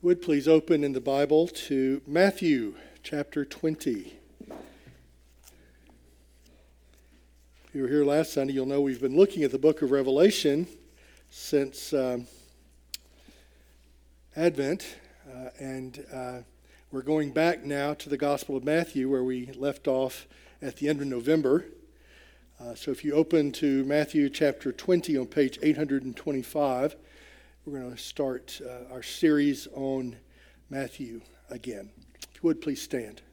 Would please open in the Bible to Matthew chapter 20. If you were here last Sunday, you'll know we've been looking at the book of Revelation since Advent, and we're going back now to the Gospel of Matthew where we left off at the end of November. So if you open to Matthew chapter 20 on page 825, we're going to start our series on Matthew again. If you would, please stand.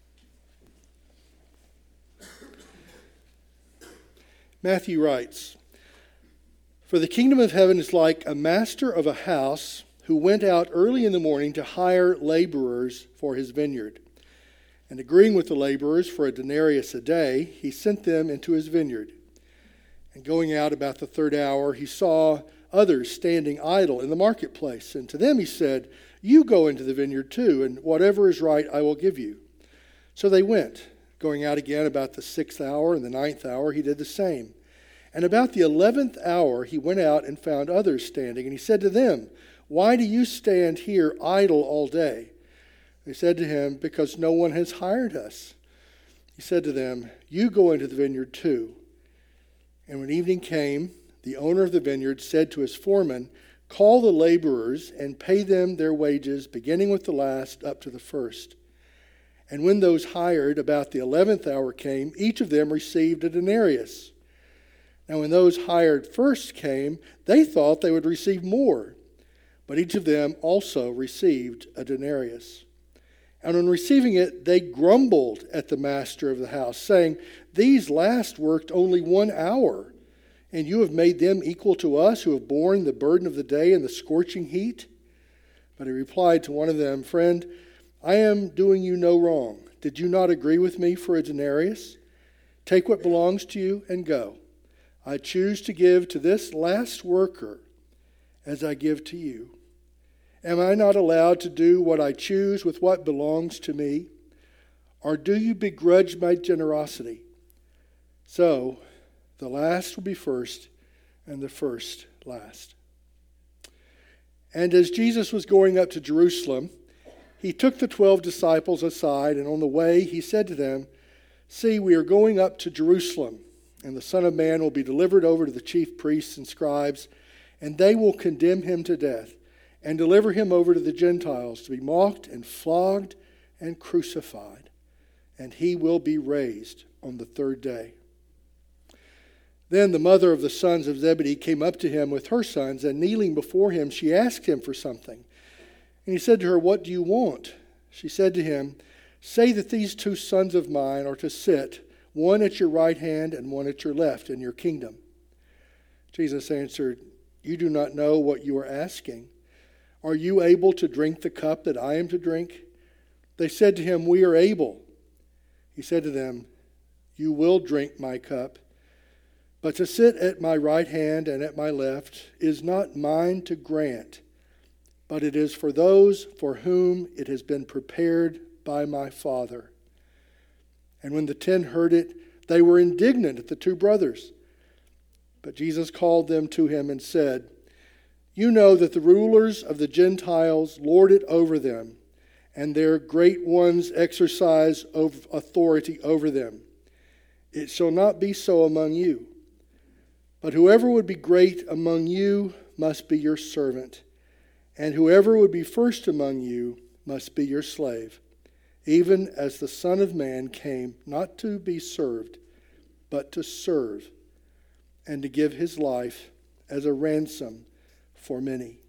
Matthew writes, "For the kingdom of heaven is like a master of a house who went out early in the morning to hire laborers for his vineyard. And agreeing with the laborers for a denarius a day, he sent them into his vineyard. And going out about the third hour, he saw others standing idle in the marketplace. And to them he said, 'You go into the vineyard too, and whatever is right I will give you.' So they went. Going out again about the 6th hour and the 9th hour, he did the same. And about the 11th hour he went out and found others standing. And he said to them, 'Why do you stand here idle all day?' They said to him, 'Because no one has hired us.' He said to them, 'You go into the vineyard too.' And when evening came, the owner of the vineyard said to his foreman, 'Call the laborers and pay them their wages, beginning with the last up to the first.' And when those hired about the 11th hour came, each of them received a denarius. Now when those hired first came, they thought they would receive more, but each of them also received a denarius. And on receiving it, they grumbled at the master of the house, saying, 'These last worked only 1 hour, and you have made them equal to us who have borne the burden of the day and the scorching heat?' But he replied to one of them, 'Friend, I am doing you no wrong. Did you not agree with me for a denarius? Take what belongs to you and go. I choose to give to this last worker as I give to you. Am I not allowed to do what I choose with what belongs to me? Or do you begrudge my generosity? So the last will be first, and the first last.' And as Jesus was going up to Jerusalem, he took the 12 disciples aside, and on the way he said to them, 'See, we are going up to Jerusalem, and the Son of Man will be delivered over to the chief priests and scribes, and they will condemn him to death, and deliver him over to the Gentiles to be mocked and flogged and crucified, and he will be raised on the third day.' Then the mother of the sons of Zebedee came up to him with her sons, and kneeling before him, she asked him for something. And he said to her, 'What do you want?' She said to him, 'Say that these 2 sons of mine are to sit, one at your right hand and one at your left in your kingdom.' Jesus answered, 'You do not know what you are asking. Are you able to drink the cup that I am to drink?' They said to him, 'We are able.' He said to them, 'You will drink my cup. But to sit at my right hand and at my left is not mine to grant, but it is for those for whom it has been prepared by my Father.' And when the 10 heard it, they were indignant at the 2 brothers. But Jesus called them to him and said, 'You know that the rulers of the Gentiles lord it over them, and their great ones exercise authority over them. It shall not be so among you. But whoever would be great among you must be your servant, and whoever would be first among you must be your slave, even as the Son of Man came not to be served, but to serve, and to give his life as a ransom for many.'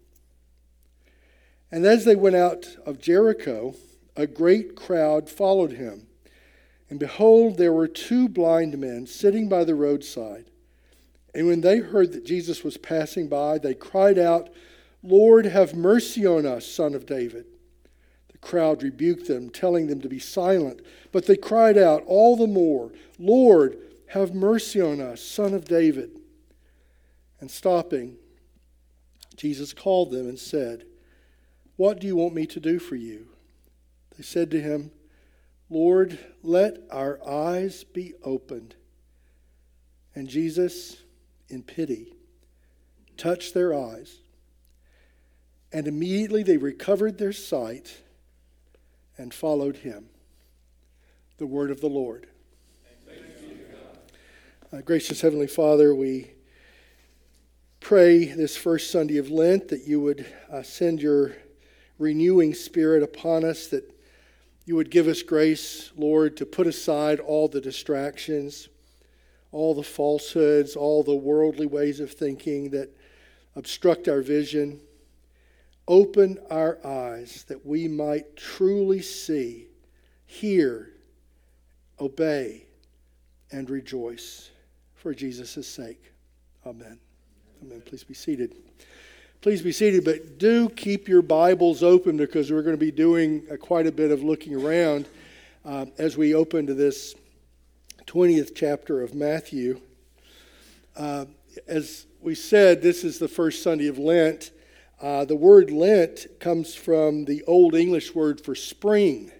And as they went out of Jericho, a great crowd followed him. And behold, there were 2 blind men sitting by the roadside. And when they heard that Jesus was passing by, they cried out, 'Lord, have mercy on us, Son of David.' The crowd rebuked them, telling them to be silent. But they cried out all the more, 'Lord, have mercy on us, Son of David.' And stopping, Jesus called them and said, 'What do you want me to do for you?' They said to him, 'Lord, let our eyes be opened.' And Jesus, in pity, touched their eyes. And immediately they recovered their sight and followed him. The word of the Lord. Gracious Heavenly Father, we pray this first Sunday of Lent that you would send your renewing Spirit upon us, that you would give us grace, Lord, to put aside all the distractions, all the falsehoods, all the worldly ways of thinking that obstruct our vision. Open our eyes that we might truly see, hear, obey, and rejoice for Jesus' sake. Amen. Amen. Please be seated. Please be seated, but do keep your Bibles open because we're going to be doing quite a bit of looking around as we open to this 20th chapter of Matthew. As we said, this is the first Sunday of Lent. The word Lent comes from the Old English word for spring.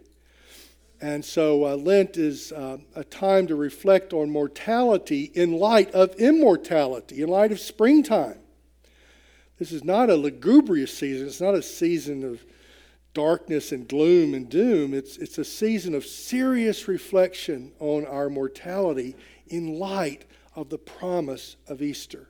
And so Lent is a time to reflect on mortality in light of immortality, in light of springtime. This is not a lugubrious season. It's not a season of darkness and gloom and doom. It's a season of serious reflection on our mortality in light of the promise of Easter.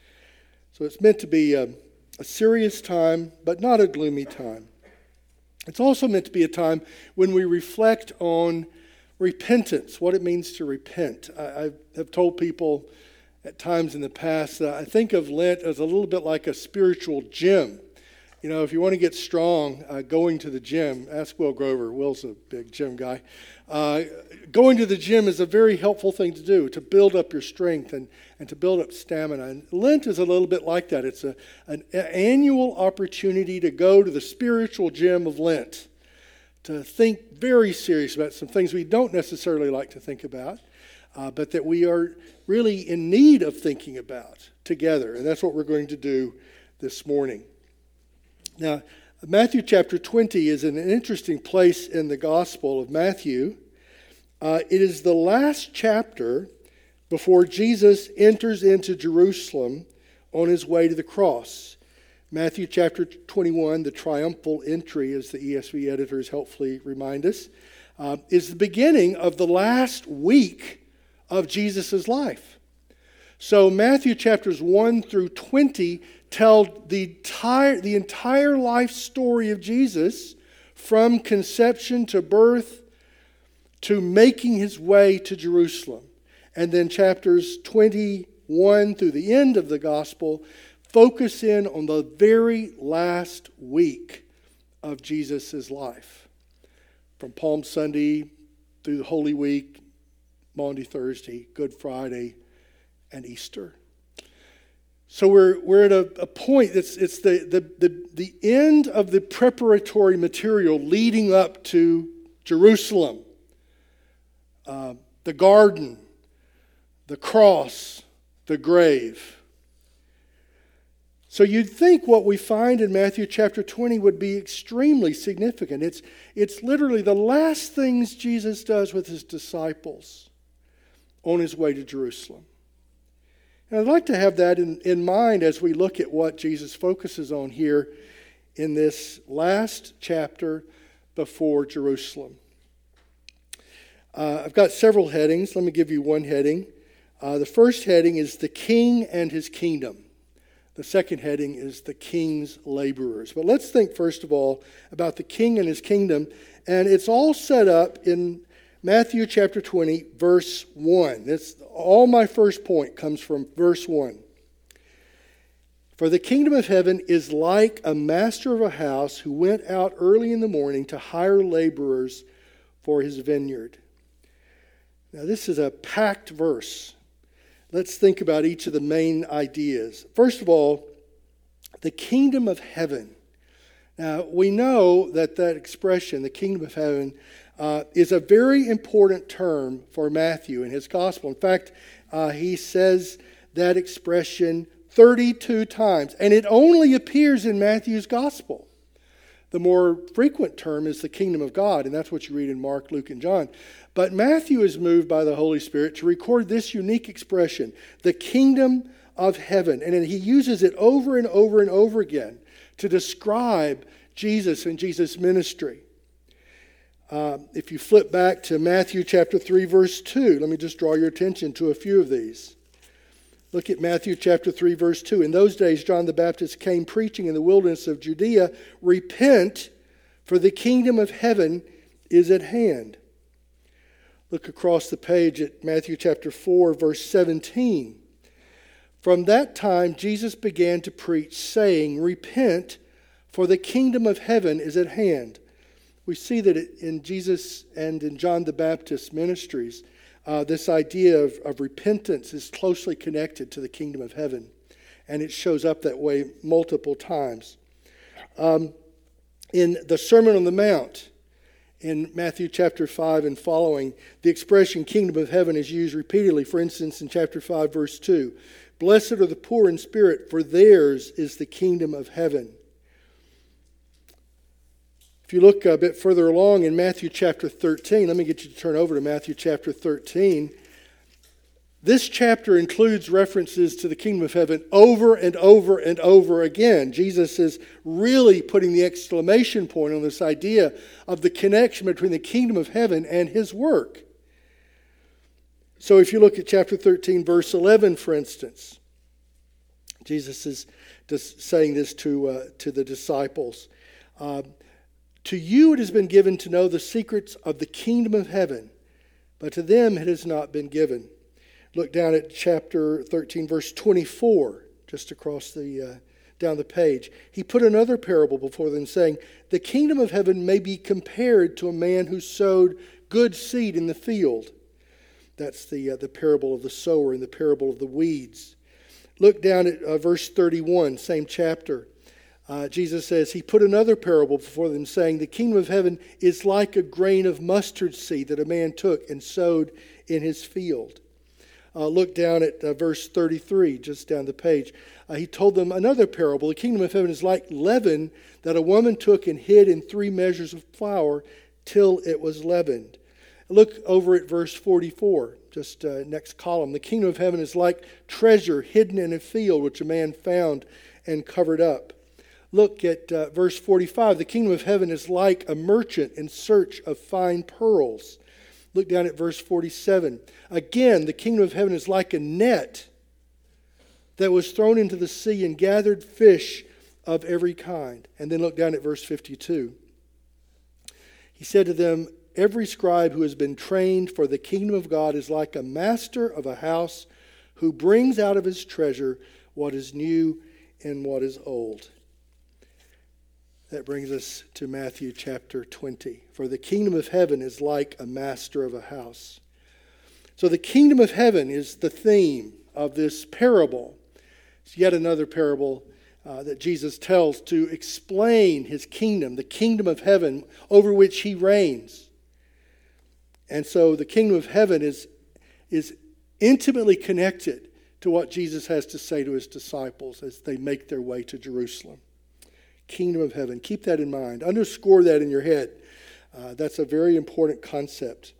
So it's meant to be a serious time, but not a gloomy time. It's also meant to be a time when we reflect on repentance, what it means to repent. I have told people at times in the past that I think of Lent as a little bit like a spiritual gym. You know, if you want to get strong, going to the gym, ask Will Grover. Will's a big gym guy. Going to the gym is a very helpful thing to do, to build up your strength and to build up stamina. And Lent is a little bit like that. It's an annual opportunity to go to the spiritual gym of Lent, to think very seriously about some things we don't necessarily like to think about, but that we are really in need of thinking about together. And that's what we're going to do this morning. Now, Matthew chapter 20 is an interesting place in the Gospel of Matthew. It is the last chapter before Jesus enters into Jerusalem on his way to the cross. Matthew chapter 21, the triumphal entry, as the ESV editors helpfully remind us, is the beginning of the last week of Jesus' life. So Matthew chapters 1 through 20 tell the entire life story of Jesus from conception to birth to making his way to Jerusalem. And then chapters 21 through the end of the gospel focus in on the very last week of Jesus' life. From Palm Sunday through the Holy Week, Maundy Thursday, Good Friday, and Easter. So we're at a point that's it's the end of the preparatory material leading up to Jerusalem, the garden, the cross, the grave. So you'd think what we find in Matthew chapter 20 would be extremely significant. It's literally the last things Jesus does with his disciples on his way to Jerusalem. And I'd like to have that in mind as we look at what Jesus focuses on here in this last chapter before Jerusalem. I've got several headings. Let me give you one heading. The first heading is the king and his kingdom. The second heading is the king's laborers. But let's think first of all about the king and his kingdom. And it's all set up in Matthew chapter 20, verse 1. All my first point comes from verse 1. For the kingdom of heaven is like a master of a house who went out early in the morning to hire laborers for his vineyard. Now this is a packed verse. Let's think about each of the main ideas. First of all, the kingdom of heaven. Now we know that expression, the kingdom of heaven, is a very important term for Matthew in his gospel. In fact, he says that expression 32 times, and it only appears in Matthew's gospel. The more frequent term is the kingdom of God, and that's what you read in Mark, Luke, and John. But Matthew is moved by the Holy Spirit to record this unique expression, the kingdom of heaven. And he uses it over and over and over again to describe Jesus and Jesus' ministry. If you flip back to Matthew chapter 3, verse 2, let me just draw your attention to a few of these. Look at Matthew chapter 3, verse 2. In those days, John the Baptist came preaching in the wilderness of Judea, "Repent, for the kingdom of heaven is at hand." Look across the page at Matthew chapter 4, verse 17. From that time, Jesus began to preach, saying, "Repent, for the kingdom of heaven is at hand." We see that in Jesus and in John the Baptist's ministries, this idea of repentance is closely connected to the kingdom of heaven. And it shows up that way multiple times. In the Sermon on the Mount, in Matthew chapter 5 and following, the expression kingdom of heaven is used repeatedly. For instance, in chapter 5, verse 2, "Blessed are the poor in spirit, for theirs is the kingdom of heaven." If you look a bit further along in Matthew chapter 13, let me get you to turn over to Matthew chapter 13. This chapter includes references to the kingdom of heaven over and over and over again. Jesus is really putting the exclamation point on this idea of the connection between the kingdom of heaven and his work. So if you look at chapter 13, verse 11, for instance, Jesus is just saying this to the disciples. "To you it has been given to know the secrets of the kingdom of heaven, but to them it has not been given." Look down at chapter 13, verse 24, just across down the page. "He put another parable before them, saying, 'The kingdom of heaven may be compared to a man who sowed good seed in the field.'" That's the parable of the sower and the parable of the weeds. Look down at verse 31, same chapter. Jesus says, "He put another parable before them, saying, 'The kingdom of heaven is like a grain of mustard seed that a man took and sowed in his field.'" Look down at verse 33, just down the page. He told them another parable. "The kingdom of heaven is like leaven that a woman took and hid in 3 measures of flour till it was leavened." Look over at verse 44, just next column. "The kingdom of heaven is like treasure hidden in a field, which a man found and covered up." Look at verse 45. "The kingdom of heaven is like a merchant in search of fine pearls." Look down at verse 47. "Again, the kingdom of heaven is like a net that was thrown into the sea and gathered fish of every kind." And then look down at verse 52. "He said to them, 'Every scribe who has been trained for the kingdom of God is like a master of a house who brings out of his treasure what is new and what is old.'" That brings us to Matthew chapter 20. "For the kingdom of heaven is like a master of a house." So the kingdom of heaven is the theme of this parable. It's yet another parable that Jesus tells to explain his kingdom, the kingdom of heaven over which he reigns. And so the kingdom of heaven is intimately connected to what Jesus has to say to his disciples as they make their way to Jerusalem. Kingdom of heaven. Keep that in mind. Underscore that in your head. That's a very important concept.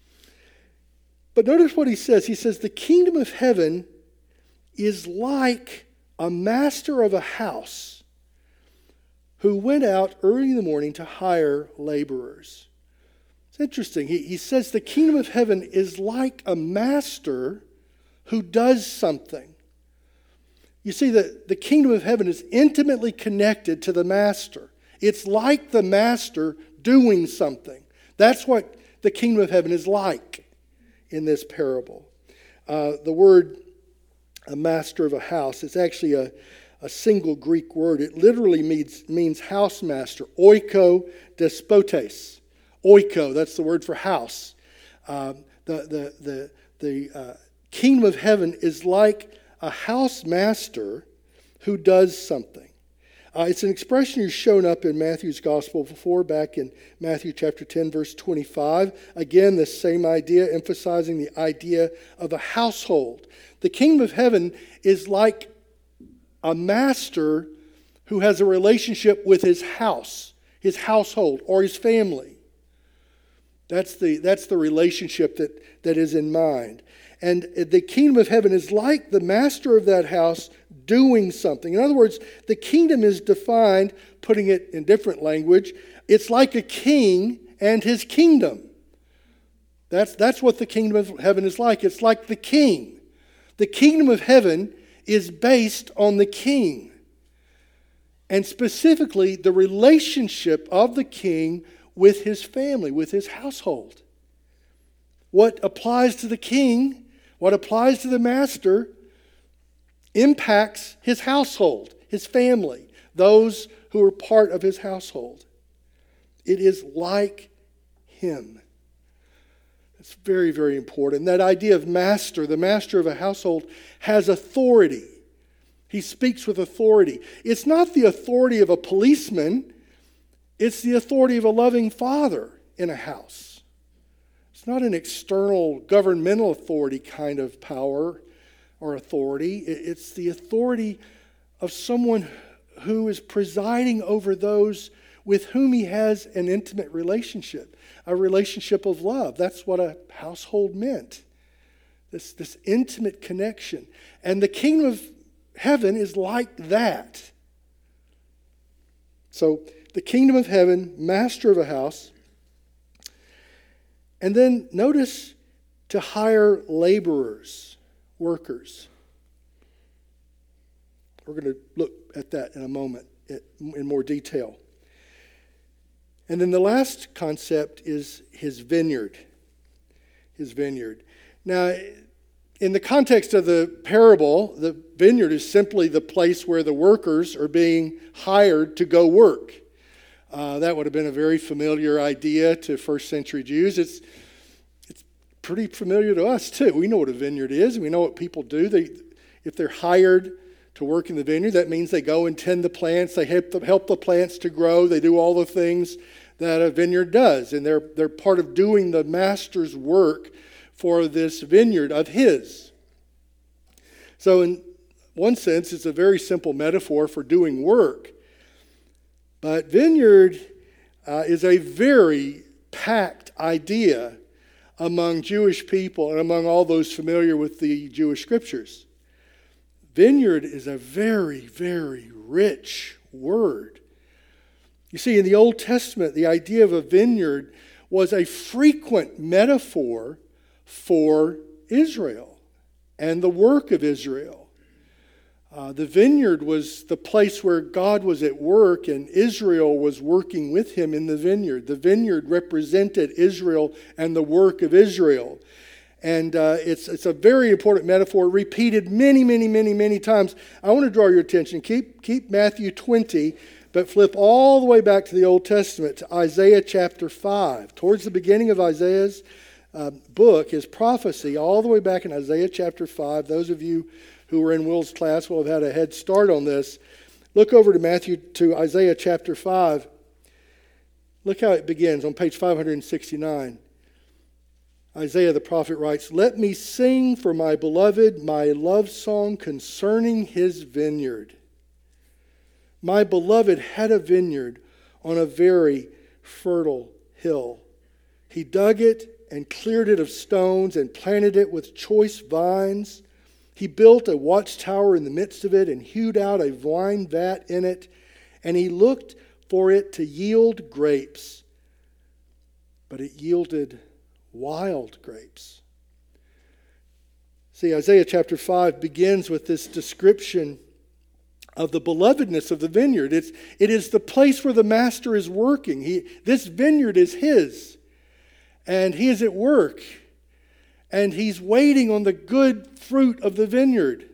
But notice what he says. He says, "The kingdom of heaven is like a master of a house who went out early in the morning to hire laborers." It's interesting. He says the kingdom of heaven is like a master who does something. You see, the kingdom of heaven is intimately connected to the master. It's like the master doing something. That's what the kingdom of heaven is like in this parable. The word a master of a house is actually a single Greek word. It literally means house master. Oiko despotes. Oiko, that's the word for house. The kingdom of heaven is like a house master who does something. It's an expression that's shown up in Matthew's gospel before, back in Matthew chapter 10, verse 25. Again, the same idea, emphasizing the idea of a household. The kingdom of heaven is like a master who has a relationship with his house, his household, or his family. That's the relationship that is in mind. And the kingdom of heaven is like the master of that house doing something. In other words, the kingdom is defined, putting it in different language, it's like a king and his kingdom. That's what the kingdom of heaven is like. It's like the king. The kingdom of heaven is based on the king. And specifically, the relationship of the king with his family, with his household. What applies to the king, what applies to the master, impacts his household, his family, those who are part of his household. It is like him. It's very, very important. That idea of master, the master of a household, has authority. He speaks with authority. It's not the authority of a policeman. It's the authority of a loving father in a house. It's not an external governmental authority kind of power or authority. It's the authority of someone who is presiding over those with whom he has an intimate relationship, a relationship of love. That's what a household meant, this intimate connection. And the kingdom of heaven is like that. So the kingdom of heaven, master of a house. And then notice to hire laborers, workers. We're going to look at that in a moment in more detail. And then the last concept is his vineyard. His vineyard. Now, in the context of the parable, the vineyard is simply the place where the workers are being hired to go work. That would have been a very familiar idea to first century Jews. It's pretty familiar to us too. We know what a vineyard is. We know what people do. If they're hired to work in the vineyard, that means they go and tend the plants. They help the plants to grow. They do all the things that a vineyard does. And they're part of doing the master's work for this vineyard of his. So in one sense, it's a very simple metaphor for doing work. But vineyard is a very packed idea among Jewish people and among all those familiar with the Jewish scriptures. Vineyard is a very, very rich word. You see, in the Old Testament, the idea of a vineyard was a frequent metaphor for Israel and the work of Israel. The vineyard was the place where God was at work and Israel was working with him in the vineyard. The vineyard represented Israel and the work of Israel. And it's a very important metaphor, repeated many, many, many, many times. I want to draw your attention. Keep Matthew 20, but flip all the way back to the Old Testament, to Isaiah chapter 5. Towards the beginning of Isaiah's book, his prophecy, all the way back in Isaiah chapter 5. Those of you who were in Will's class will have had a head start on this. Look over to Isaiah chapter 5. Look how it begins on page 569. Isaiah the prophet writes, "Let me sing for my beloved my love song concerning his vineyard. My beloved had a vineyard on a very fertile hill. He dug it and cleared it of stones and planted it with choice vines. He built a watchtower in the midst of it and hewed out a wine vat in it, and he looked for it to yield grapes, but it yielded wild grapes." See, Isaiah chapter 5 begins with this description of the belovedness of the vineyard. It is the place where the master is working. This vineyard is his, and he is at work, and he's waiting on the good fruit of the vineyard.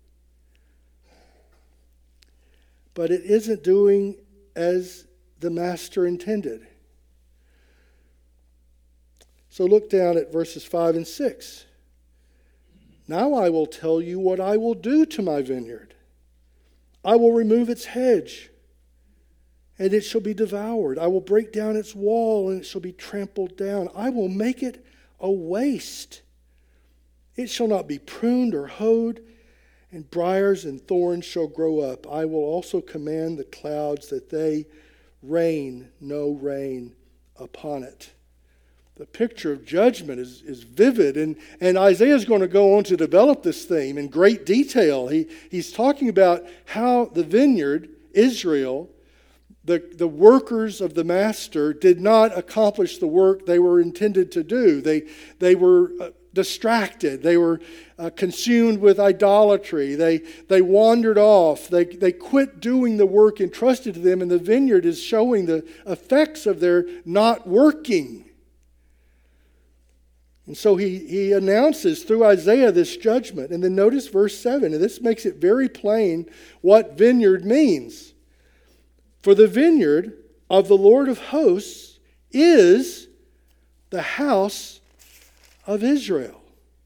But it isn't doing as the master intended. So look down at verses 5 and 6. "Now I will tell you what I will do to my vineyard. I will remove its hedge, and it shall be devoured. I will break down its wall, and it shall be trampled down. I will make it a waste. It shall not be pruned or hoed, and briars and thorns shall grow up. I will also command the clouds that they rain no rain upon it." The picture of judgment is vivid. And Isaiah is going to go on to develop this theme in great detail. He's talking about how the vineyard, Israel, the workers of the master did not accomplish the work they were intended to do. They were distracted. They were consumed with idolatry. They wandered off. They quit doing the work entrusted to them, and the vineyard is showing the effects of their not working. And so he announces through Isaiah this judgment. And then notice verse 7, and this makes it very plain what vineyard means. For the vineyard of the Lord of hosts is the house of Israel.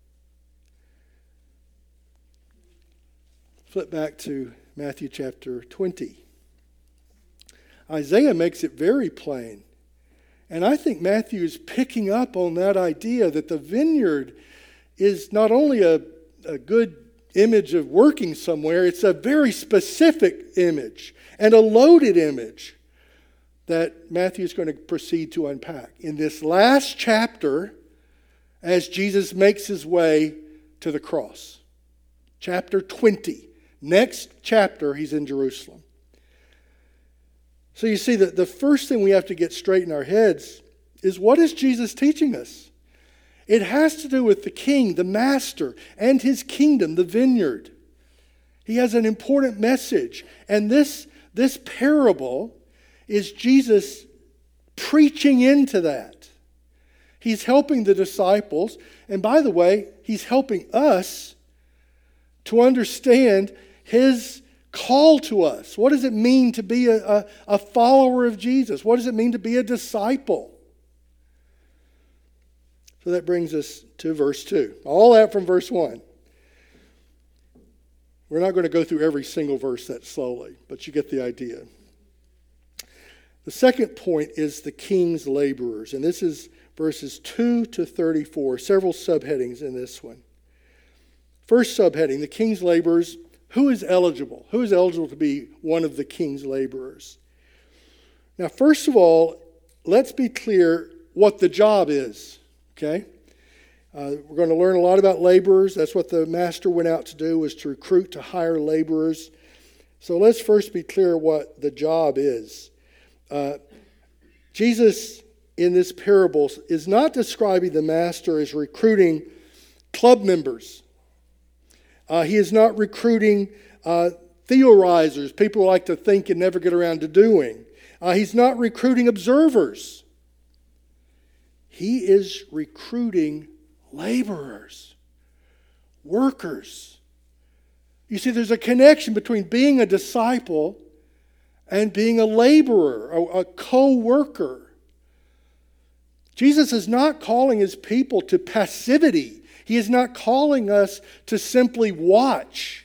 Flip back to Matthew chapter 20. Isaiah makes it very plain. And I think Matthew is picking up on that idea that the vineyard is not only a good image of working somewhere, it's a very specific image and a loaded image that Matthew is going to proceed to unpack. In this last chapter, as Jesus makes his way to the cross. Chapter 20. Next chapter, he's in Jerusalem. So you see that the first thing we have to get straight in our heads is, what is Jesus teaching us? It has to do with the king, the master, and his kingdom, the vineyard. He has an important message. And this parable is Jesus preaching into that. He's helping the disciples. And by the way, he's helping us to understand his call to us. What does it mean to be a follower of Jesus? What does it mean to be a disciple? So that brings us to verse 2. All that from verse 1. We're not going to go through every single verse that slowly, but you get the idea. The second point is the king's laborers. And this is verses 2 to 34. Several subheadings in this one. First subheading, the king's laborers. Who is eligible? Who is eligible to be one of the king's laborers? Now, first of all, let's be clear what the job is, okay? We're going to learn a lot about laborers. That's what the master went out to do, was to recruit, to hire laborers. So let's first be clear what the job is. Jesus, in this parable, is not describing the master as recruiting club members. He is not recruiting theorizers, people who like to think and never get around to doing. He's not recruiting observers. He is recruiting laborers, workers. You see, there's a connection between being a disciple and being a laborer, a co-worker. Jesus is not calling his people to passivity. He is not calling us to simply watch.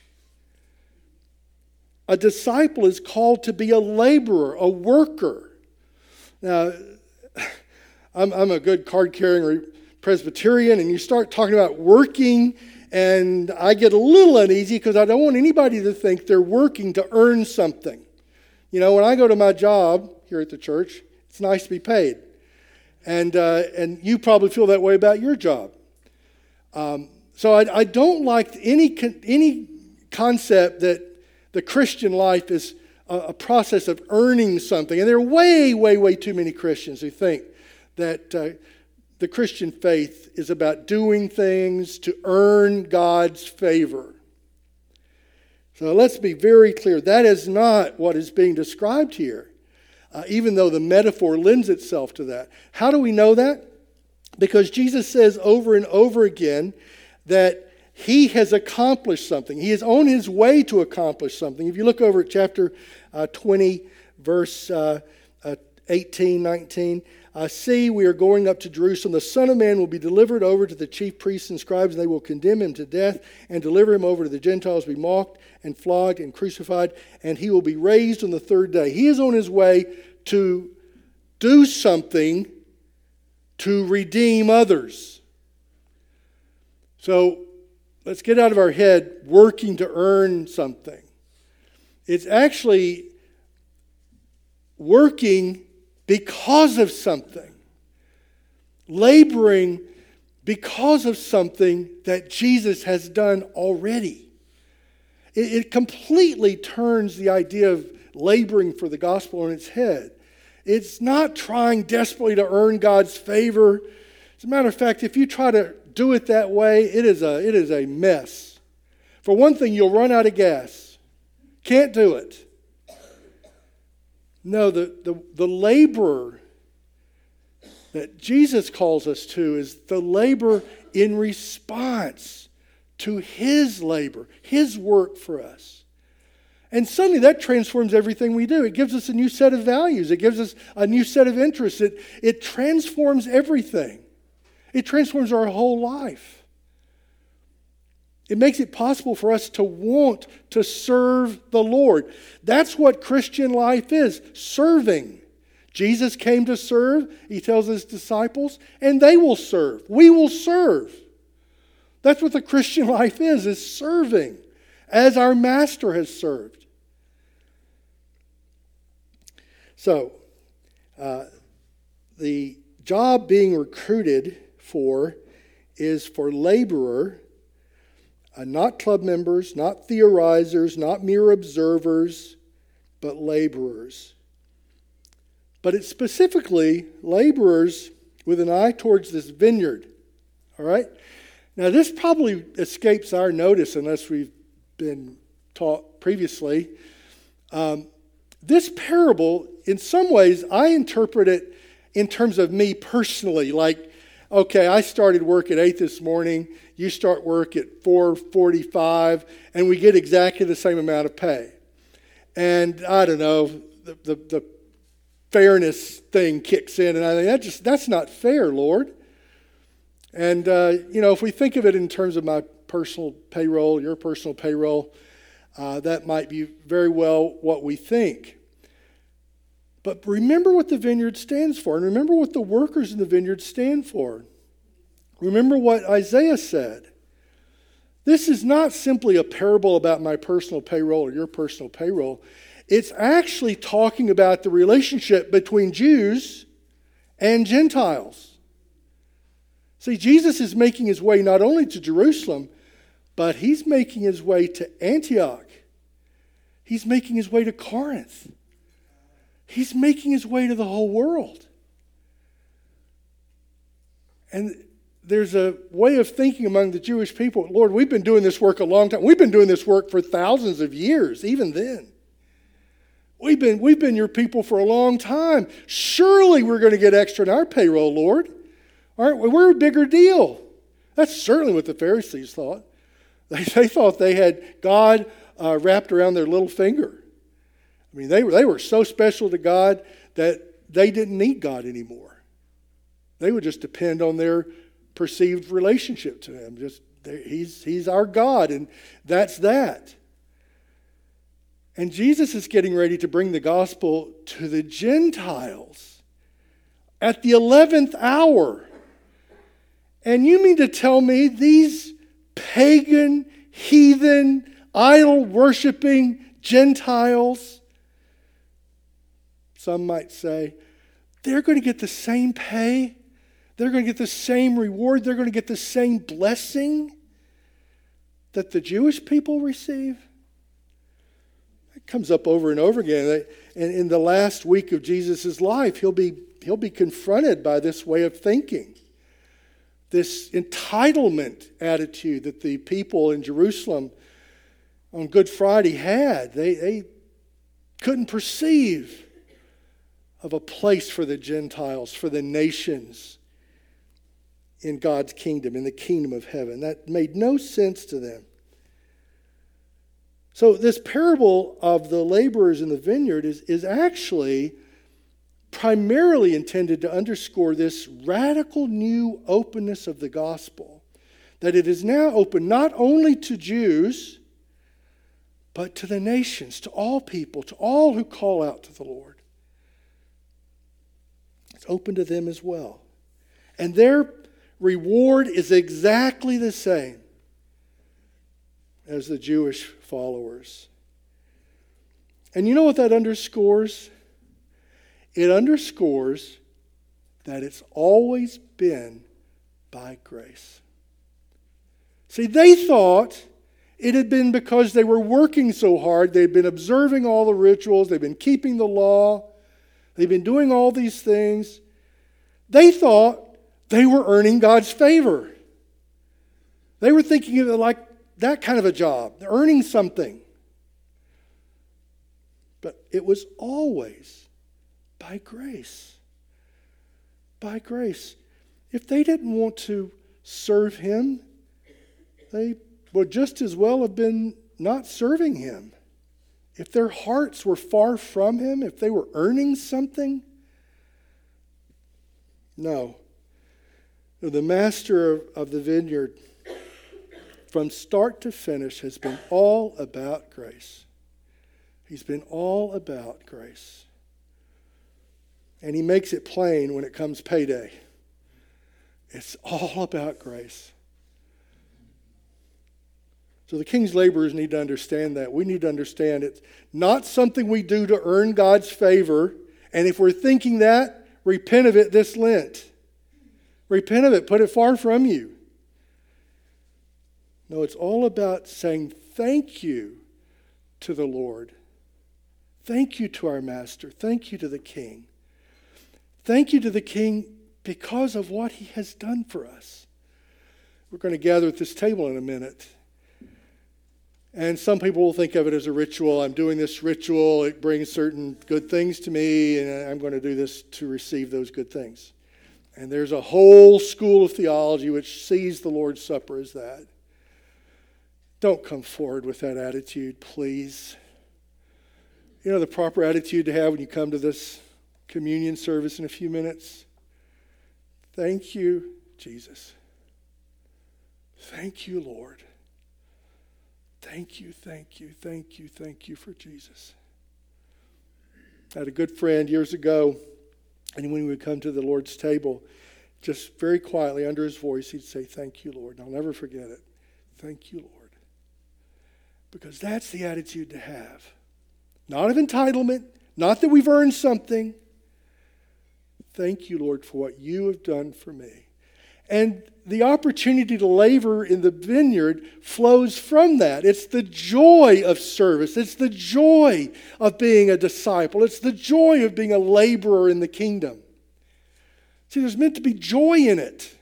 A disciple is called to be a laborer, a worker. Now, I'm a good card-carrying Presbyterian, and you start talking about working, and I get a little uneasy because I don't want anybody to think they're working to earn something. You know, when I go to my job here at the church, it's nice to be paid. And you probably feel that way about your job. So I don't like any concept that the Christian life is a process of earning something. And there are way, way, way too many Christians who think that the Christian faith is about doing things to earn God's favor. So let's be very clear. That is not what is being described here, even though the metaphor lends itself to that. How do we know that? Because Jesus says over and over again that he has accomplished something. He is on his way to accomplish something. If you look over at chapter 20, verse 18, 19, see, we are going up to Jerusalem. The Son of Man will be delivered over to the chief priests and scribes, and they will condemn him to death and deliver him over to the Gentiles to be mocked and flogged and crucified, and he will be raised on the third day. He is on his way to do something to redeem others. So let's get out of our head working to earn something. It's actually working because of something. laboring because of something that Jesus has done already. It completely turns the idea of laboring for the gospel on its head. It's not trying desperately to earn God's favor. As a matter of fact, if you try to do it that way, it is a mess. For one thing, you'll run out of gas. Can't do it. No, the laborer that Jesus calls us to is the labor in response to His labor, His work for us. And suddenly that transforms everything we do. It gives us a new set of values. It gives us a new set of interests. It transforms everything. It transforms our whole life. It makes it possible for us to want to serve the Lord. That's what Christian life is, serving. Jesus came to serve, He tells His disciples, and they will serve. We will serve. That's what the Christian life is serving, as our Master has served. So, the job being recruited for is for laborer, not club members, not theorizers, not mere observers, but laborers. But it's specifically laborers with an eye towards this vineyard. All right? Now, this probably escapes our notice unless we've been taught previously. This parable, in some ways, I interpret it in terms of me personally. Like, okay, I started work at 8 this morning. You start work at 4:45, and we get exactly the same amount of pay. And I don't know, the fairness thing kicks in, and I think that's not fair, Lord. And if we think of it in terms of my personal payroll, your personal payroll, that might be very well what we think. But remember what the vineyard stands for, and remember what the workers in the vineyard stand for. Remember what Isaiah said. This is not simply a parable about my personal payroll or your personal payroll. It's actually talking about the relationship between Jews and Gentiles. See, Jesus is making His way not only to Jerusalem, but He's making His way to Antioch. He's making His way to Corinth. He's making His way to the whole world. And there's a way of thinking among the Jewish people, Lord, we've been doing this work a long time. We've been doing this work for thousands of years, even then. We've been your people for a long time. Surely we're going to get extra in our payroll, Lord. Aren't we? We're a bigger deal. That's certainly what the Pharisees thought. They thought they had God wrapped around their little finger. I mean, they were so special to God that they didn't need God anymore. They would just depend on their perceived relationship to Him. He's our God, and that's that. And Jesus is getting ready to bring the gospel to the Gentiles at the 11th hour. And you mean to tell me these pagan, heathen, idol-worshiping Gentiles, some might say, they're going to get the same pay? They're going to get the same reward? They're going to get the same blessing that the Jewish people receive? It comes up over and over again. And in the last week of Jesus' life, he'll be confronted by this way of thinking. This entitlement attitude that the people in Jerusalem on Good Friday had. They couldn't perceive of a place for the Gentiles, for the nations in God's kingdom, in the kingdom of heaven. That made no sense to them. So this parable of the laborers in the vineyard is actually primarily intended to underscore this radical new openness of the gospel. That it is now open not only to Jews, but to the nations, to all people, to all who call out to the Lord. It's open to them as well. And their reward is exactly the same as the Jewish followers. And you know what that underscores? It underscores that it's always been by grace. See, they thought it had been because they were working so hard. They'd been observing all the rituals. They'd been keeping the law. They'd been doing all these things. They thought they were earning God's favor. They were thinking of it like that kind of a job. They're earning something. But it was always by grace. By grace. If they didn't want to serve Him, they would just as well have been not serving Him. If their hearts were far from Him, if they were earning something, no. The master of the vineyard, from start to finish, has been all about grace. He's been all about grace. And He makes it plain when it comes payday. It's all about grace. So the king's laborers need to understand that. We need to understand it's not something we do to earn God's favor. And if we're thinking that, repent of it this Lent. Repent of it. Put it far from you. No, it's all about saying thank you to the Lord. Thank you to our Master. Thank you to the King. Thank you to the King because of what He has done for us. We're going to gather at this table in a minute. And some people will think of it as a ritual. I'm doing this ritual. It brings certain good things to me, and I'm going to do this to receive those good things. And there's a whole school of theology which sees the Lord's Supper as that. Don't come forward with that attitude, please. You know the proper attitude to have when you come to this communion service in a few minutes? Thank you, Jesus. Thank you, Lord. Thank you, thank you, thank you, thank you for Jesus. I had a good friend years ago, and when we would come to the Lord's table, just very quietly under his voice, he'd say, thank you, Lord. And I'll never forget it. Thank you, Lord. Because that's the attitude to have. Not of entitlement, not that we've earned something. Thank you, Lord, for what you have done for me. And the opportunity to labor in the vineyard flows from that. It's the joy of service. It's the joy of being a disciple. It's the joy of being a laborer in the kingdom. See, there's meant to be joy in it.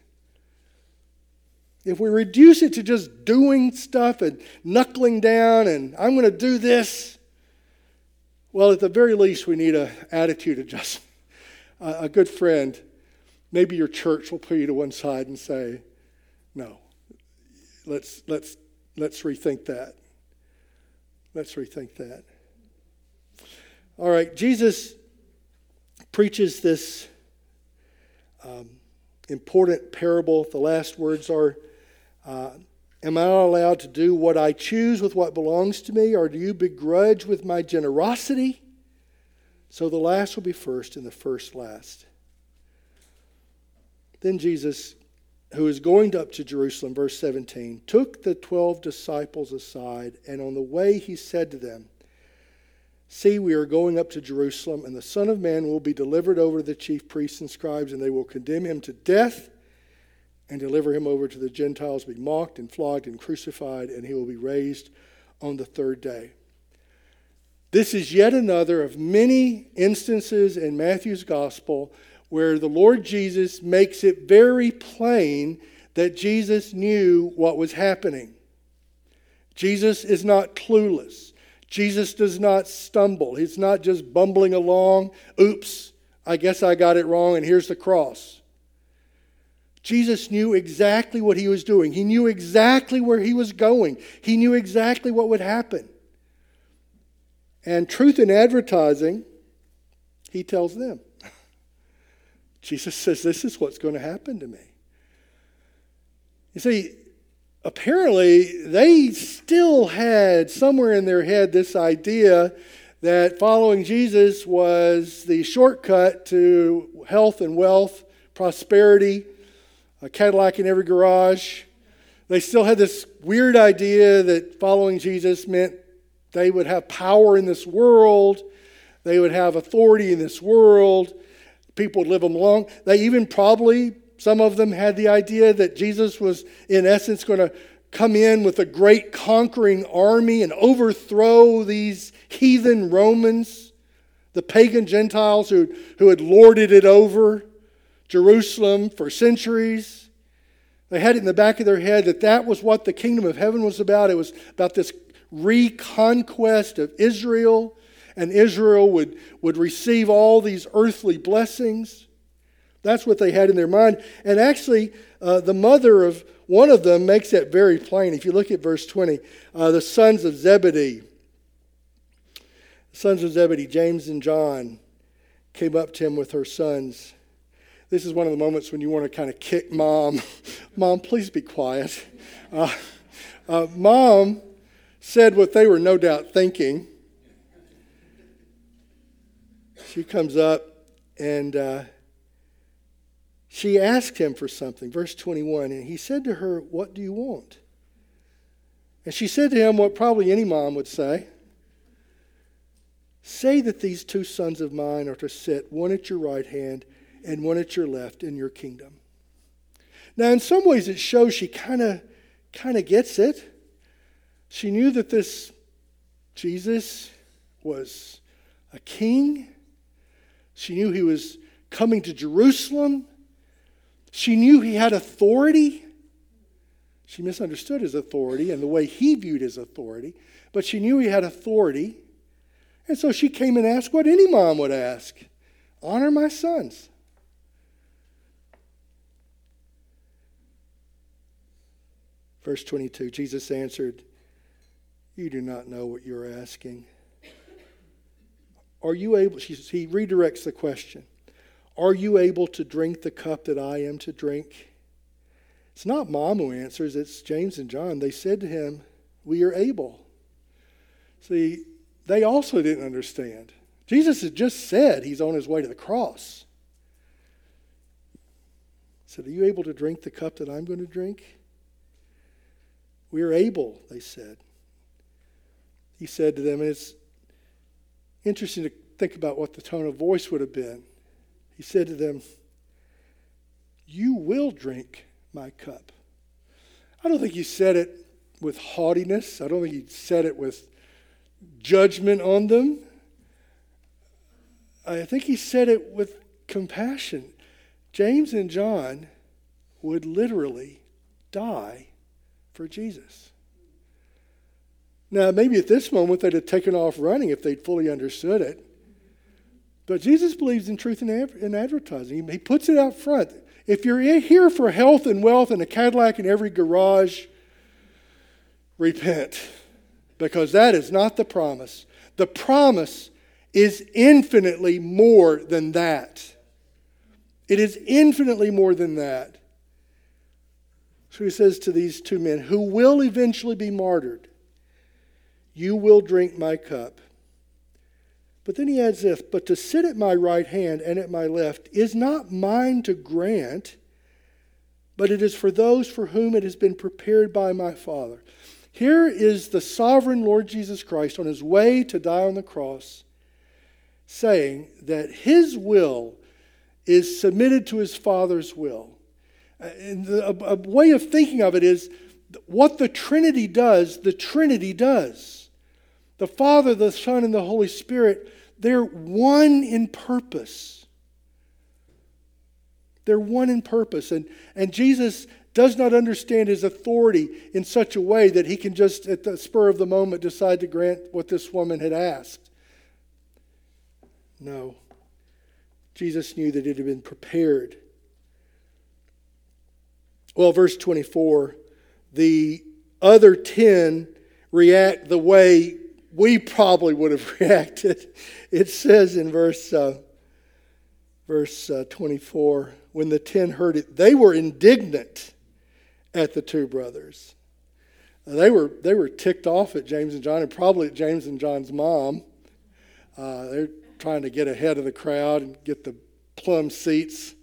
If we reduce it to just doing stuff and knuckling down and I'm going to do this, well, at the very least, we need an attitude adjustment. A good friend, maybe your church will put you to one side and say, no, let's rethink that. Let's rethink that. All right, Jesus preaches this important parable. The last words are, am I not allowed to do what I choose with what belongs to me, or do you begrudge with my generosity? So the last will be first and the first last. Then Jesus, who is going up to Jerusalem, verse 17, took the 12 disciples aside, and on the way he said to them, see, we are going up to Jerusalem, and the Son of Man will be delivered over to the chief priests and scribes, and they will condemn him to death and deliver him over to the Gentiles to be mocked and flogged and crucified, and he will be raised on the third day. This is yet another of many instances in Matthew's gospel where the Lord Jesus makes it very plain that Jesus knew what was happening. Jesus is not clueless. Jesus does not stumble. He's not just bumbling along. Oops, I guess I got it wrong, and here's the cross. Jesus knew exactly what he was doing. He knew exactly where he was going. He knew exactly what would happen. And truth in advertising, he tells them. Jesus says, this is what's going to happen to me. You see, apparently they still had somewhere in their head this idea that following Jesus was the shortcut to health and wealth, prosperity, a Cadillac in every garage. They still had this weird idea that following Jesus meant they would have power in this world. They would have authority in this world. People would live them long. They even probably, some of them had the idea that Jesus was, in essence, going to come in with a great conquering army and overthrow these heathen Romans, the pagan Gentiles who had lorded it over Jerusalem for centuries. They had it in the back of their head that was what the kingdom of heaven was about. It was about this reconquest of Israel, and Israel would receive all these earthly blessings. That's what they had in their mind. And actually, the mother of one of them makes that very plain. If you look at verse 20, the sons of Zebedee, James and John, came up to him with her sons. This is one of the moments when you want to kind of kick Mom. Mom, please be quiet. Mom said what they were no doubt thinking. She comes up and she asked him for something. Verse 21, and he said to her, "What do you want?" And she said to him what probably any mom would say. "Say that these two sons of mine are to sit, one at your right hand and one at your left in your kingdom." Now, in some ways, it shows she kind of gets it. She knew that this Jesus was a king. She knew he was coming to Jerusalem. She knew he had authority. She misunderstood his authority and the way he viewed his authority, but she knew he had authority. And so she came and asked what any mom would ask: honor my sons. Verse 22, Jesus answered, "You do not know what you're asking. Are you able," he redirects the question, "are you able to drink the cup that I am to drink?" It's not Mom who answers, it's James and John. They said to him, "We are able." See, they also didn't understand. Jesus had just said he's on his way to the cross. He said, "Are you able to drink the cup that I'm going to drink?" "We are able," they said. He said to them, and it's interesting to think about what the tone of voice would have been. He said to them, "You will drink my cup." I don't think he said it with haughtiness. I don't think he said it with judgment on them. I think he said it with compassion. James and John would literally die for Jesus. Now, maybe at this moment they'd have taken off running if they'd fully understood it. But Jesus believes in truth in advertising. He puts it out front. If you're here for health and wealth and a Cadillac in every garage, repent. Because that is not the promise. The promise is infinitely more than that. It is infinitely more than that. So he says to these two men, who will eventually be martyred, "You will drink my cup." But then he adds this, "But to sit at my right hand and at my left is not mine to grant, but it is for those for whom it has been prepared by my Father." Here is the sovereign Lord Jesus Christ on his way to die on the cross, saying that his will is submitted to his Father's will. And a way of thinking of it is what the Trinity does, the Trinity does. The Father, the Son, and the Holy Spirit, they're one in purpose. They're one in purpose. And Jesus does not understand his authority in such a way that he can just, at the spur of the moment, decide to grant what this woman had asked. No. Jesus knew that it had been prepared. Well, verse 24, the other 10 react the way we probably would have reacted. It says in verse 24, when the 10 heard it, they were indignant at the two brothers. They were ticked off at James and John, and probably at James and John's mom. They're trying to get ahead of the crowd and get the plum seats.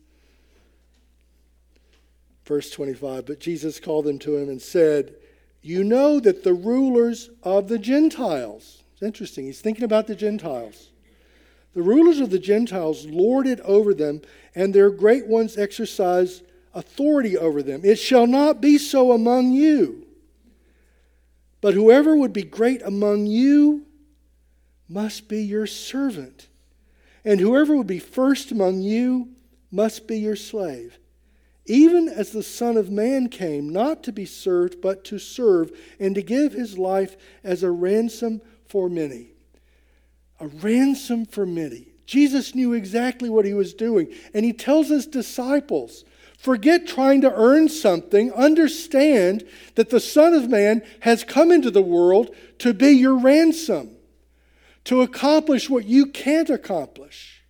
Verse 25, but Jesus called them to him and said, "You know that the rulers of the Gentiles," it's interesting, he's thinking about the Gentiles, The rulers of the Gentiles lord it over them, and their great ones exercise authority over them. It shall not be so among you. But whoever would be great among you must be your servant. And whoever would be first among you must be your slave. Even as the Son of Man came, not to be served, but to serve, and to give his life as a ransom for many. A ransom for many. Jesus knew exactly what he was doing. And he tells his disciples, forget trying to earn something. Understand that the Son of Man has come into the world to be your ransom, to accomplish what you can't accomplish.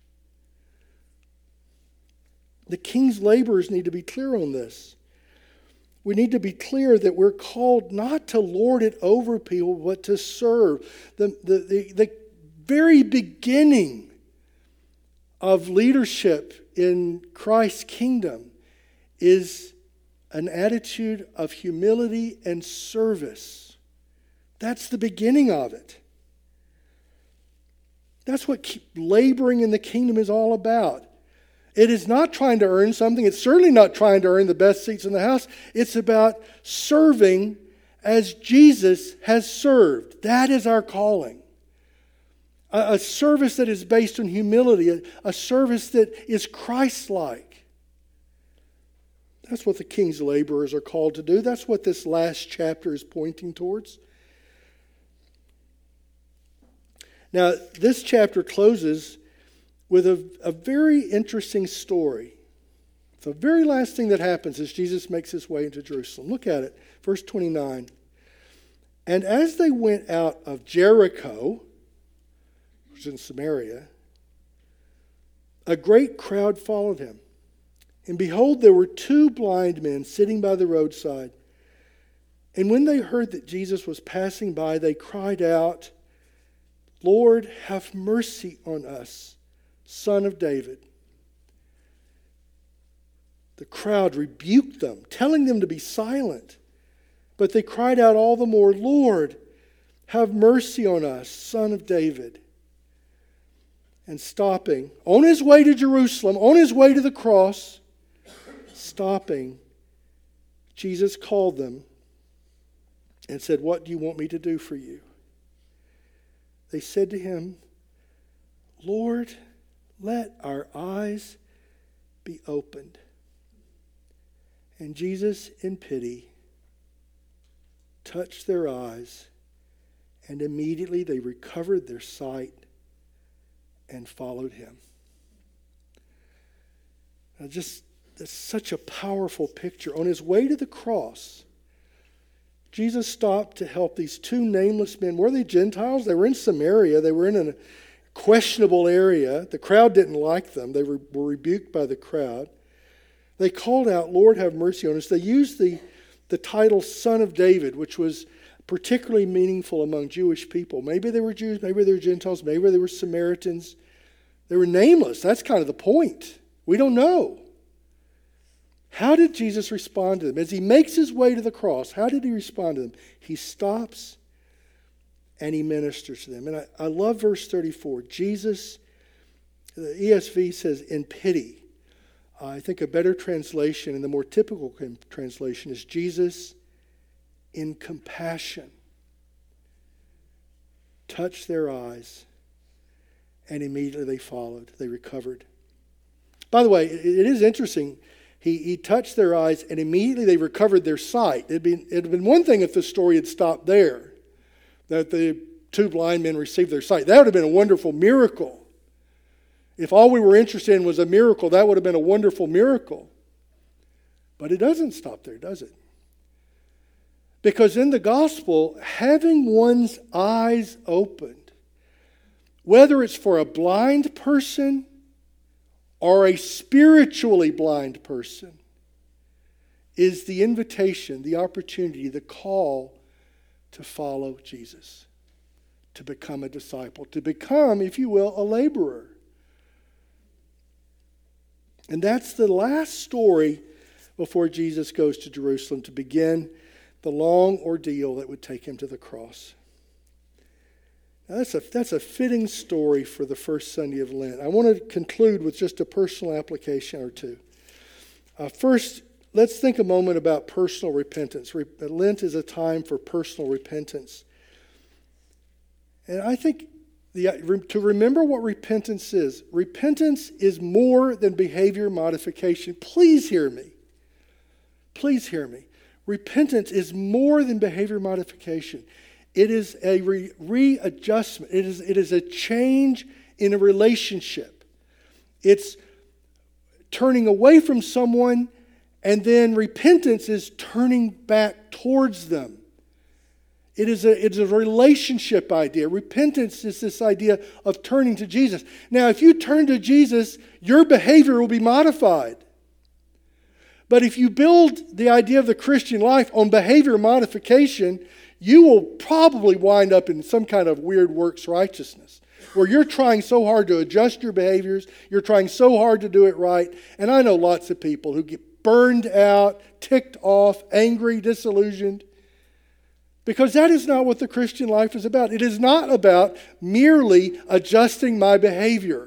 The king's laborers need to be clear on this. We need to be clear that we're called not to lord it over people, but to serve. The very beginning of leadership in Christ's kingdom is an attitude of humility and service. That's the beginning of it. That's what laboring in the kingdom is all about. It is not trying to earn something. It's certainly not trying to earn the best seats in the house. It's about serving as Jesus has served. That is our calling. A service that is based on humility. A service that is Christ-like. That's what the king's laborers are called to do. That's what this last chapter is pointing towards. Now, this chapter closes with a very interesting story. The very last thing that happens is Jesus makes his way into Jerusalem. Look at it, verse 29. And as they went out of Jericho, which is in Samaria, a great crowd followed him. And behold, there were two blind men sitting by the roadside. And when they heard that Jesus was passing by, they cried out, Lord, have mercy on us, Son of David. The crowd rebuked them, telling them to be silent. But they cried out all the more, Lord, have mercy on us, Son of David. And stopping, on his way to Jerusalem, on his way to the cross, stopping, Jesus called them and said, what do you want me to do for you? They said to him, Lord, let our eyes be opened. And Jesus, in pity, touched their eyes, and immediately they recovered their sight and followed him. Now that's such a powerful picture. On his way to the cross, Jesus stopped to help these two nameless men. Were they Gentiles? They were in Samaria. They were in a questionable area. The crowd didn't like them. They were rebuked by the crowd. They called out, Lord, have mercy on us. They used the title Son of David, which was particularly meaningful among Jewish people. Maybe they were Jews, maybe they were Gentiles, maybe they were Samaritans. They were nameless. That's kind of the point. We don't know. How did Jesus respond to them? As he makes his way to the cross, how did he respond to them? He stops and he ministers to them. And I love verse 34. Jesus, the ESV says, in pity. I think a better translation and the more typical translation is Jesus in compassion touched their eyes, and immediately they followed. They recovered. By the way, it is interesting. He touched their eyes, and immediately they recovered their sight. It'd been one thing if the story had stopped there, that the two blind men received their sight. That would have been a wonderful miracle. If all we were interested in was a miracle, that would have been a wonderful miracle. But it doesn't stop there, does it? Because in the gospel, having one's eyes opened, whether it's for a blind person or a spiritually blind person, is the invitation, the opportunity, the call to follow Jesus, to become a disciple, to become, if you will, a laborer. And that's the last story before Jesus goes to Jerusalem to begin the long ordeal that would take him to the cross. That's a fitting story for the first Sunday of Lent. I want to conclude with just a personal application or two. First, let's think a moment about personal repentance. Lent is a time for personal repentance. And I think to remember what repentance is more than behavior modification. Please hear me. Please hear me. Repentance is more than behavior modification. It is a readjustment. It is a change in a relationship. It's turning away from someone, and then repentance is turning back towards them. It's a relationship idea. Repentance is this idea of turning to Jesus. Now, if you turn to Jesus, your behavior will be modified. But if you build the idea of the Christian life on behavior modification, you will probably wind up in some kind of weird works righteousness, where you're trying so hard to adjust your behaviors, you're trying so hard to do it right. And I know lots of people who get burned out, ticked off, angry, disillusioned, because that is not what the Christian life is about. It is not about merely adjusting my behavior.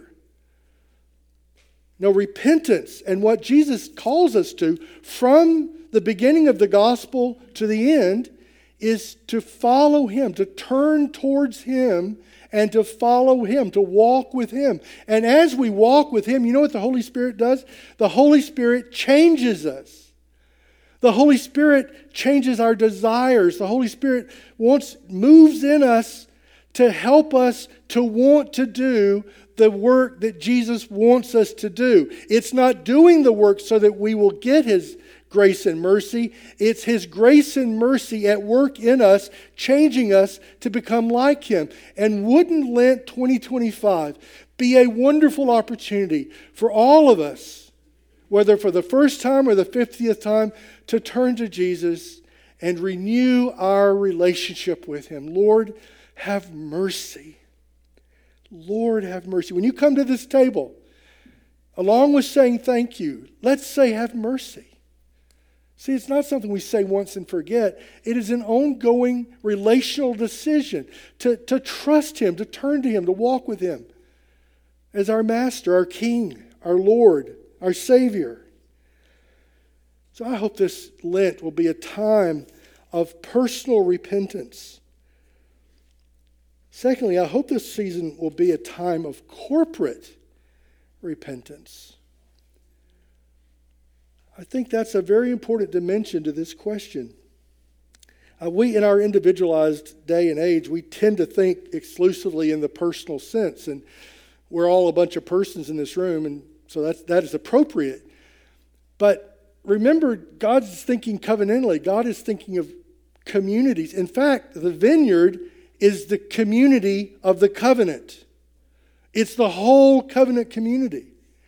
No, repentance and what Jesus calls us to from the beginning of the gospel to the end is to follow Him, to turn towards Him and to follow Him, to walk with Him. And as we walk with Him, you know what the Holy Spirit does? The Holy Spirit changes us. The Holy Spirit changes our desires. The Holy Spirit moves in us to help us to want to do the work that Jesus wants us to do. It's not doing the work so that we will get His grace and mercy. It's His grace and mercy at work in us, changing us to become like Him. And wouldn't Lent 2025 be a wonderful opportunity for all of us, whether for the first time or the 50th time, to turn to Jesus and renew our relationship with Him. Lord, have mercy. Lord, have mercy. When you come to this table, along with saying thank you, let's say have mercy. See, it's not something we say once and forget. It is an ongoing relational decision to trust Him, to turn to Him, to walk with Him as our Master, our King, our Lord, our Savior. So I hope this Lent will be a time of personal repentance. Secondly, I hope this season will be a time of corporate repentance. I think that's a very important dimension to this question. We, in our individualized day and age, we tend to think exclusively in the personal sense, and we're all a bunch of persons in this room, and so that is appropriate. But remember, God's thinking covenantally. God is thinking of communities. In fact, the vineyard is the community of the covenant. It's the whole covenant community.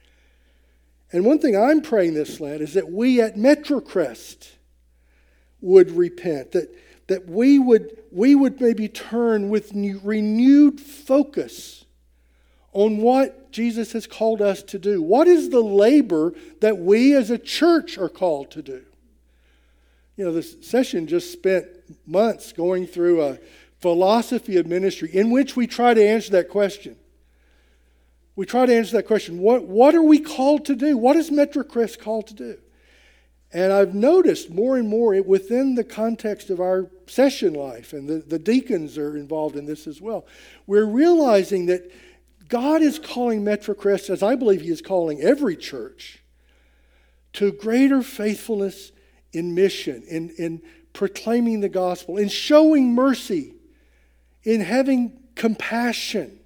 And one thing I'm praying this Lent is that we at Metrocrest would repent, that we would maybe turn with renewed focus on what Jesus has called us to do. What is the labor that we as a church are called to do? You know, this session just spent months going through a philosophy of ministry in which we try to answer that question. We try to answer that question. What are we called to do? What is Metrocrest called to do? And I've noticed more and more within the context of our session life, and the deacons are involved in this as well, we're realizing that God is calling Metrocrest, as I believe He is calling every church, to greater faithfulness in mission, in proclaiming the gospel, in showing mercy, in having compassion,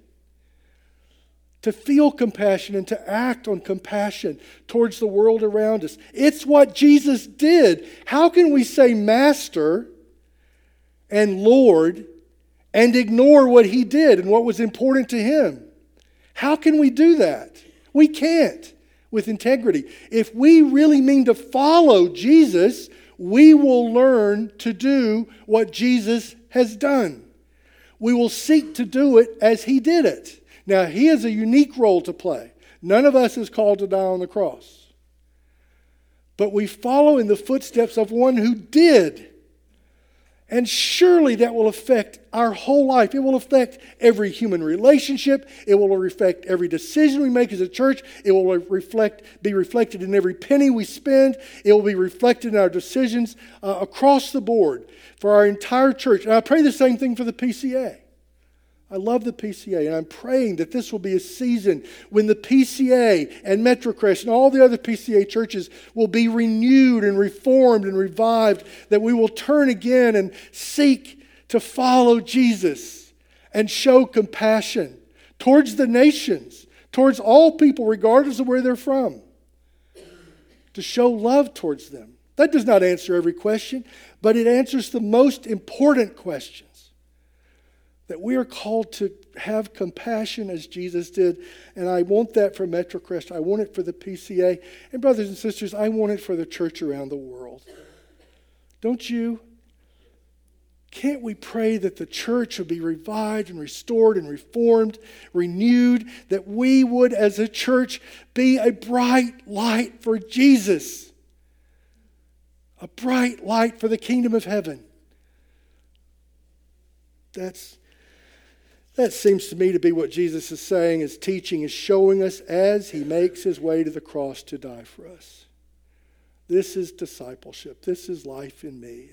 to feel compassion and to act on compassion towards the world around us. It's what Jesus did. How can we say Master and Lord and ignore what He did and what was important to Him? How can we do that? We can't with integrity. If we really mean to follow Jesus, we will learn to do what Jesus has done. We will seek to do it as He did it. Now, He has a unique role to play. None of us is called to die on the cross. But we follow in the footsteps of one who did. And surely that will affect our whole life. It will affect every human relationship. It will affect every decision we make as a church. It will be reflected in every penny we spend. It will be reflected in our decisions across the board for our entire church. And I pray the same thing for the PCA. I love the PCA, and I'm praying that this will be a season when the PCA and Metrocrest and all the other PCA churches will be renewed and reformed and revived, that we will turn again and seek to follow Jesus and show compassion towards the nations, towards all people, regardless of where they're from, to show love towards them. That does not answer every question, but it answers the most important questions. That we are called to have compassion as Jesus did. And I want that for Metrocrest. I want it for the PCA. And brothers and sisters, I want it for the church around the world. Don't you? Can't we pray that the church would be revived and restored and reformed, renewed, that we would as a church be a bright light for Jesus, a bright light for the kingdom of heaven? That seems to me to be what Jesus is saying, is teaching, is showing us as he makes his way to the cross to die for us. This is discipleship. This is life in me.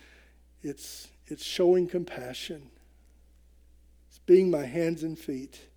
It's showing compassion. It's being my hands and feet.